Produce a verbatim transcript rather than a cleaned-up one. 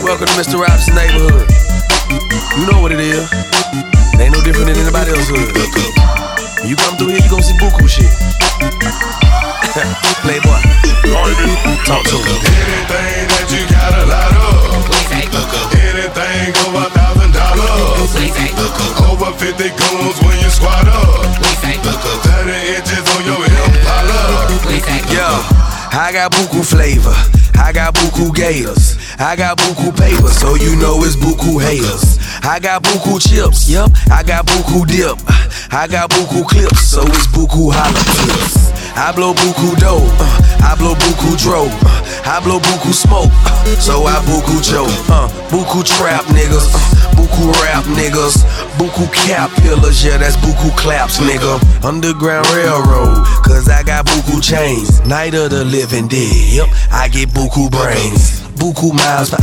Welcome to Mister Robinson neighborhood. You know what it is. It ain't no different than anybody else's hood. When you come through here, you gon' see buku shit. Playboy, talk to me. Anything that you got a lot of. Anything over a thousand dollars. Over fifty goons when you squat up. Thirty inches on your hip, holla. Yo, I got buku flavor. I got buku gators. I got buku paper, so you know it's buku haters. I got buku chips, yup. I got buku dip. I got buku clips, so it's buku holla tips. I blow buku dope, uh, I blow buku dro, uh, I blow buku smoke, uh, so I buku choke. Uh, buku trap niggas, uh, buku rap niggas, buku cap pillars, yeah that's buku claps nigga. Underground Railroad, cause I got buku chains. Night of the living dead, yep, I get buku brains. Buku miles per